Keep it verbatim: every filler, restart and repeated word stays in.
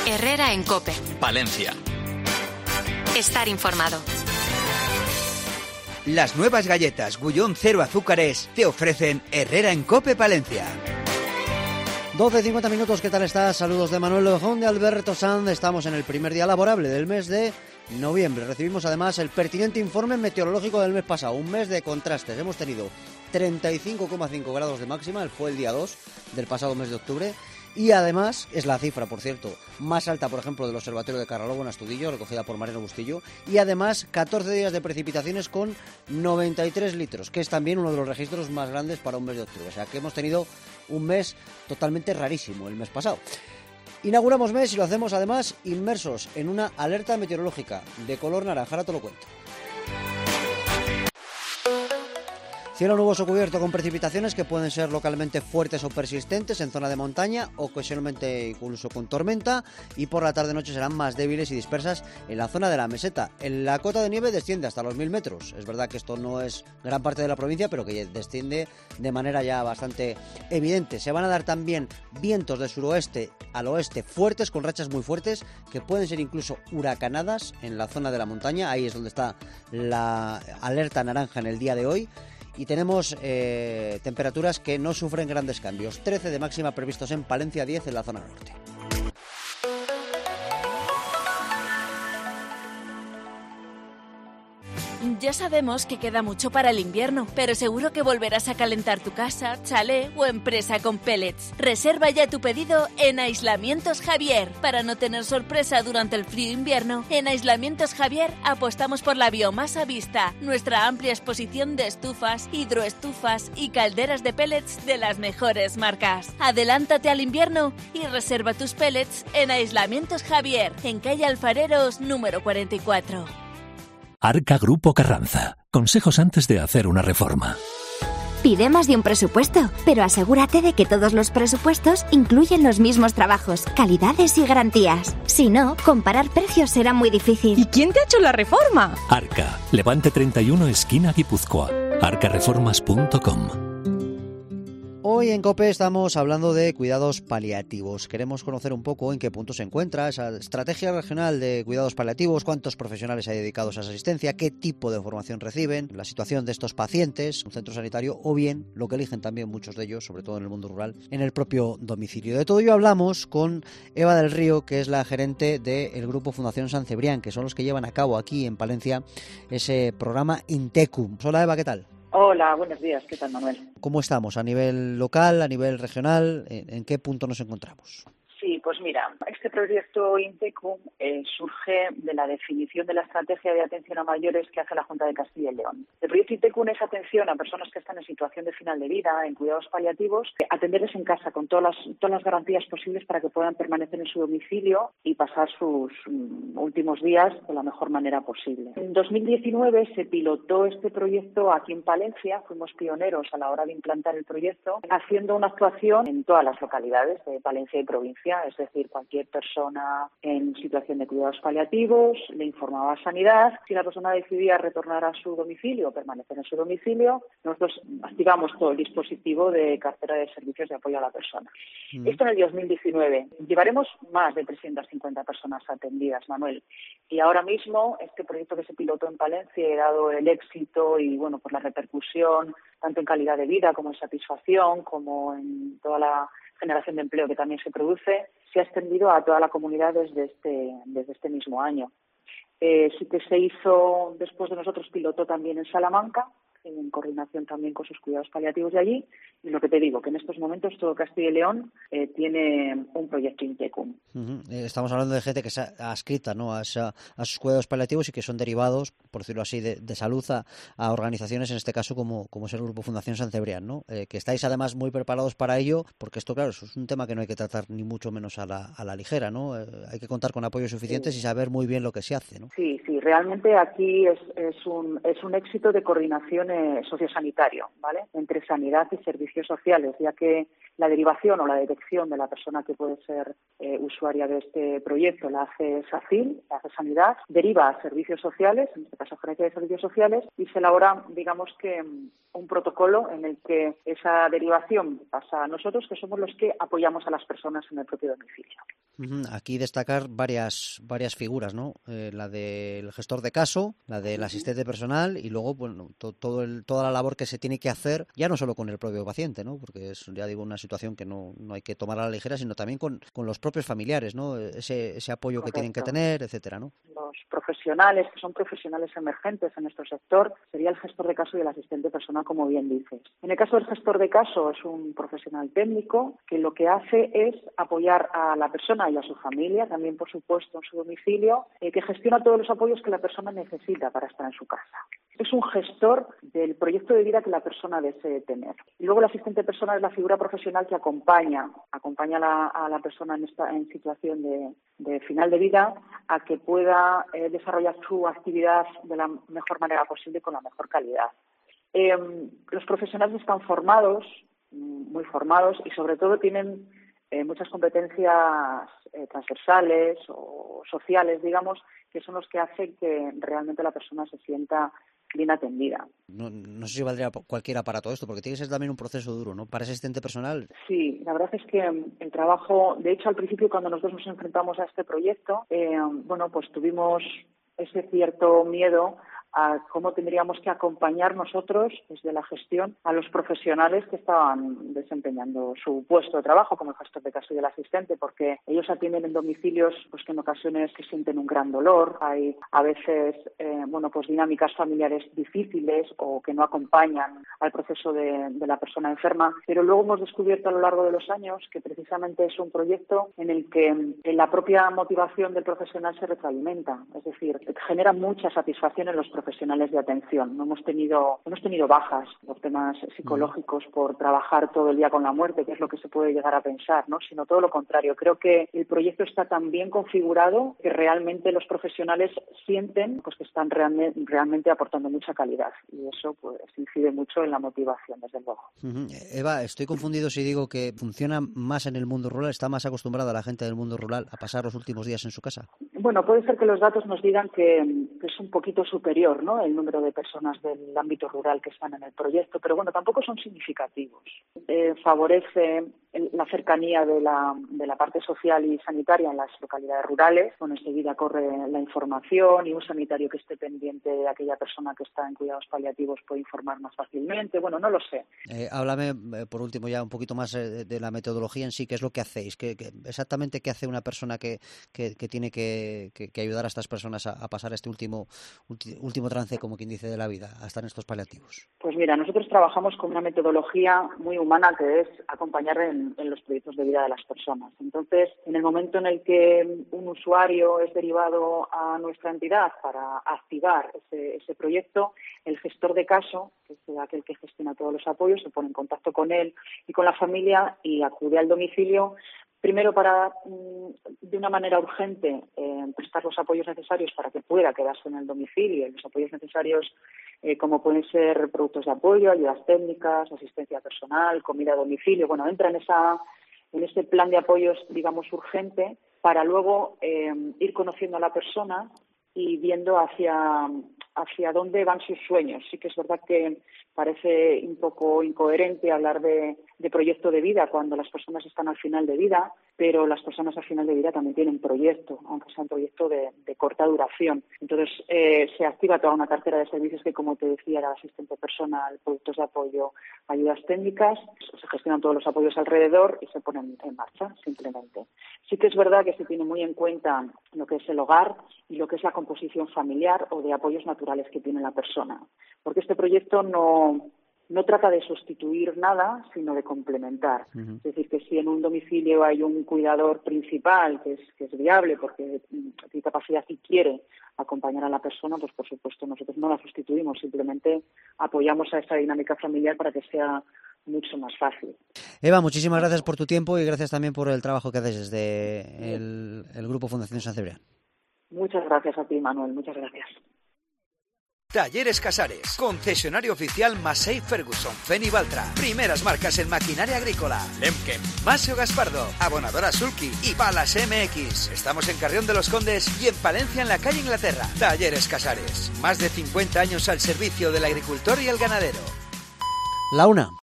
Herrera en COPE. Palencia. Estar informado. Las nuevas galletas Gullón Cero Azúcares te ofrecen Herrera en COPE Palencia. doce cincuenta minutos, ¿qué tal estás? Saludos de Manuel Lojón, de Alberto Sanz. Estamos en el primer día laborable del mes de noviembre. Recibimos además el pertinente informe meteorológico del mes pasado, un mes de contrastes. Hemos tenido treinta y cinco coma cinco grados de máxima, fue el día dos del pasado mes de octubre. Y además, es la cifra, por cierto, más alta, por ejemplo, del Observatorio de Carralobo en Astudillo, recogida por Mariano Bustillo. Y además, catorce días de precipitaciones con noventa y tres litros, que es también uno de los registros más grandes para un mes de octubre. O sea, que hemos tenido un mes totalmente rarísimo el mes pasado. Inauguramos mes y lo hacemos además inmersos en una alerta meteorológica de color naranja. Ahora te lo cuento. Cielo nuboso cubierto con precipitaciones que pueden ser localmente fuertes o persistentes en zona de montaña, ocasionalmente incluso con tormenta, y por la tarde-noche serán más débiles y dispersas en la zona de la meseta. En la cota de nieve desciende hasta los mil metros. Es verdad que esto no es gran parte de la provincia, pero que desciende de manera ya bastante evidente. Se van a dar también vientos de suroeste al oeste fuertes, con rachas muy fuertes, que pueden ser incluso huracanadas en la zona de la montaña. Ahí es donde está la alerta naranja en el día de hoy. Y tenemos eh, temperaturas que no sufren grandes cambios. trece de máxima previstos en Palencia, diez en la zona norte. Ya sabemos que queda mucho para el invierno, pero seguro que volverás a calentar tu casa, chalet o empresa con pellets. Reserva ya tu pedido en Aislamientos Javier. Para no tener sorpresa durante el frío invierno, en Aislamientos Javier apostamos por la biomasa vista, nuestra amplia exposición de estufas, hidroestufas y calderas de pellets de las mejores marcas. Adelántate al invierno y reserva tus pellets en Aislamientos Javier, en calle Alfareros número cuarenta y cuatro. Arca Grupo Carranza. Consejos antes de hacer una reforma. Pide más de un presupuesto, pero asegúrate de que todos los presupuestos incluyen los mismos trabajos, calidades y garantías. Si no, comparar precios será muy difícil. ¿Y quién te ha hecho la reforma? Arca. Levante treinta y uno, esquina Guipúzcoa. arca reformas punto com. Hoy en COPE estamos hablando de cuidados paliativos. Queremos conocer un poco en qué punto se encuentra esa estrategia regional de cuidados paliativos, cuántos profesionales hay dedicados a esa asistencia, qué tipo de formación reciben, la situación de estos pacientes en un centro sanitario o bien lo que eligen también muchos de ellos, sobre todo en el mundo rural, en el propio domicilio. De todo ello hablamos con Eva del Río, que es la gerente del grupo Fundación San Cebrián, que son los que llevan a cabo aquí en Palencia ese programa Intecum. Hola Eva, ¿qué tal? Hola, buenos días. ¿Qué tal, Manuel? ¿Cómo estamos? ¿A nivel local, a nivel regional? ¿En, en qué punto nos encontramos? Sí, pues mira, este proyecto Intecum eh, surge de la definición de la estrategia de atención a mayores que hace la Junta de Castilla y León. El proyecto Intecum es atención a personas que están en situación de final de vida, en cuidados paliativos, eh, atenderles en casa con todas las, todas las garantías posibles para que puedan permanecer en su domicilio y pasar sus um, últimos días de la mejor manera posible. En dos mil diecinueve se pilotó este proyecto aquí en Palencia, fuimos pioneros a la hora de implantar el proyecto, haciendo una actuación en todas las localidades de Palencia y provincia. Es decir, cualquier persona en situación de cuidados paliativos le informaba a Sanidad. Si la persona decidía retornar a su domicilio o permanecer en su domicilio, nosotros activamos todo el dispositivo de cartera de servicios de apoyo a la persona. Mm. Esto en el dos mil diecinueve. Llevaremos más de trescientas cincuenta personas atendidas, Manuel. Y ahora mismo, este proyecto que se pilotó en Palencia, dado el éxito y bueno, por la repercusión, tanto en calidad de vida como en satisfacción, como en toda la generación de empleo que también se produce, se ha extendido a toda la comunidad desde este, desde este mismo año. Eh, sí que se hizo, después de nosotros, pilotó también en Salamanca, en coordinación también con sus cuidados paliativos de allí, y lo que te digo, que en estos momentos todo Castilla y León eh, tiene un proyecto Intecum. Uh-huh. Estamos hablando de gente que se ha adscrita, ¿no?, a, esa, a sus cuidados paliativos y que son derivados, por decirlo así, de, de salud a, a organizaciones, en este caso como, como es el Grupo Fundación San Cebrián, ¿no? Eh, que estáis además muy preparados para ello, porque esto, claro, eso es un tema que no hay que tratar ni mucho menos a la, a la ligera, ¿no? Eh, hay que contar con apoyos suficientes sí. y saber muy bien lo que se hace, ¿no? Sí, sí, realmente aquí es, es, un, es un éxito de coordinación eh, sociosanitario, ¿vale? Entre sanidad y servicios sociales, ya que la derivación o la detección de la persona que puede ser eh, usuaria de este proyecto la hace SACIL, la hace Sanidad, deriva a servicios sociales, en este caso Gerencia de Servicios Sociales, y se elabora, digamos que, un protocolo en el que esa derivación pasa a nosotros, que somos los que apoyamos a las personas en el propio domicilio. Aquí destacar varias varias figuras, ¿no? Eh, la del gestor de caso, la del asistente personal y luego, bueno, to, todo el, toda la labor que se tiene que hacer, ya no solo con el propio paciente, ¿no? Porque es, ya digo, una situación que no, no hay que tomar a la ligera, sino también con, con los propios familiares, ¿no? Ese, ese apoyo Correcto. Que tienen que tener, etcétera, ¿no? Los profesionales, que son profesionales emergentes en nuestro sector, sería el gestor de caso y el asistente personal, como bien dices. En el caso del gestor de caso, es un profesional técnico que lo que hace es apoyar a la persona y a su familia, también por supuesto en su domicilio, eh, que gestiona todos los apoyos que la persona necesita para estar en su casa. Es un gestor del proyecto de vida que la persona desee tener. Y luego el asistente personal es la figura profesional que acompaña, acompaña a la, a la persona en esta en situación de, de final de vida a que pueda eh, desarrollar su actividad de la mejor manera posible y con la mejor calidad. Eh, los profesionales están formados, muy formados, y sobre todo tienen eh, muchas competencias eh, transversales o sociales, digamos, que son los que hacen que realmente la persona se sienta bien atendida. No, no sé si valdría cualquiera para todo esto, porque tiene que ser también un proceso duro, ¿no? Para ese asistente personal. Sí, la verdad es que el trabajo, de hecho, al principio cuando nosotros nos enfrentamos a este proyecto, eh, bueno, pues tuvimos ese cierto miedo a cómo tendríamos que acompañar nosotros desde la gestión a los profesionales que estaban desempeñando su puesto de trabajo, como el gestor de caso y el asistente, porque ellos atienden en domicilios pues que en ocasiones se sienten un gran dolor, hay a veces eh, bueno pues dinámicas familiares difíciles o que no acompañan al proceso de, de la persona enferma, pero luego hemos descubierto a lo largo de los años que precisamente es un proyecto en el que en la propia motivación del profesional se retroalimenta, es decir, genera mucha satisfacción en los profesionales de atención. No hemos tenido, hemos tenido bajas por temas psicológicos, por trabajar todo el día con la muerte, que es lo que se puede llegar a pensar, ¿no? Sino todo lo contrario. Creo que el proyecto está tan bien configurado que realmente los profesionales sienten pues que están realmente, realmente aportando mucha calidad, y eso pues incide mucho en la motivación, desde luego. Uh-huh. Eva, estoy confundido si digo que funciona más en el mundo rural, está más acostumbrada la gente del mundo rural a pasar los últimos días en su casa. Bueno, puede ser que los datos nos digan que, que es un poquito superior, ¿no?, el número de personas del ámbito rural que están en el proyecto, pero bueno, tampoco son significativos. Eh, favorece el, la cercanía de la, de la parte social y sanitaria en las localidades rurales. Bueno, enseguida corre la información y un sanitario que esté pendiente de aquella persona que está en cuidados paliativos puede informar más fácilmente. Bueno, no lo sé. Eh, háblame, eh, por último, ya un poquito más eh, de la metodología en sí. ¿Qué es lo que hacéis? ¿Qué, qué, exactamente qué hace una persona que, que, que tiene que, que, que ayudar a estas personas a, a pasar este último, ulti, último trance, como quien dice, de la vida, a estar en estos paliativos? Pues mira, nosotros trabajamos con una metodología muy humana que es acompañar en, en los proyectos de vida de las personas. Entonces, en el momento en el que un usuario es derivado a nuestra entidad para activar ese, ese proyecto, el gestor de caso, que es aquel que gestiona todos los apoyos, se pone en contacto con él y con la familia y acude al domicilio. Primero, para, de una manera urgente, eh, prestar los apoyos necesarios para que pueda quedarse en el domicilio. Los apoyos necesarios, eh, como pueden ser productos de apoyo, ayudas técnicas, asistencia personal, comida a domicilio. Bueno, entra en, esa, en ese plan de apoyos, digamos, urgente, para luego eh, ir conociendo a la persona y viendo hacia, hacia dónde van sus sueños. Sí que es verdad que parece un poco incoherente hablar de, de proyecto de vida cuando las personas están al final de vida, pero las personas al final de vida también tienen proyecto, aunque sea un proyecto de, de corta duración. Entonces, eh, se activa toda una cartera de servicios que, como te decía, era asistente personal, productos de apoyo, ayudas técnicas, se gestionan todos los apoyos alrededor y se ponen en marcha, simplemente. Sí que es verdad que se tiene muy en cuenta lo que es el hogar y lo que es la composición familiar o de apoyos naturales que tiene la persona, porque este proyecto no, no trata de sustituir nada, sino de complementar. Uh-huh. Es decir, que si en un domicilio hay un cuidador principal que es, que es viable porque tiene capacidad y quiere acompañar a la persona, pues por supuesto nosotros no la sustituimos, simplemente apoyamos a esa dinámica familiar para que sea mucho más fácil. Eva, muchísimas gracias por tu tiempo y gracias también por el trabajo que haces desde el, el Grupo Fundación San Cebrián. Muchas gracias a ti, Manuel, muchas gracias. Talleres Casares, concesionario oficial Massey Ferguson, Feni Valtra, primeras marcas en maquinaria agrícola, Lemken, Maseo Gaspardo, Abonadora Sulky y Palas M X. Estamos en Carrión de los Condes y en Palencia, en la calle Inglaterra. Talleres Casares, más de cincuenta años al servicio del agricultor y el ganadero. La una.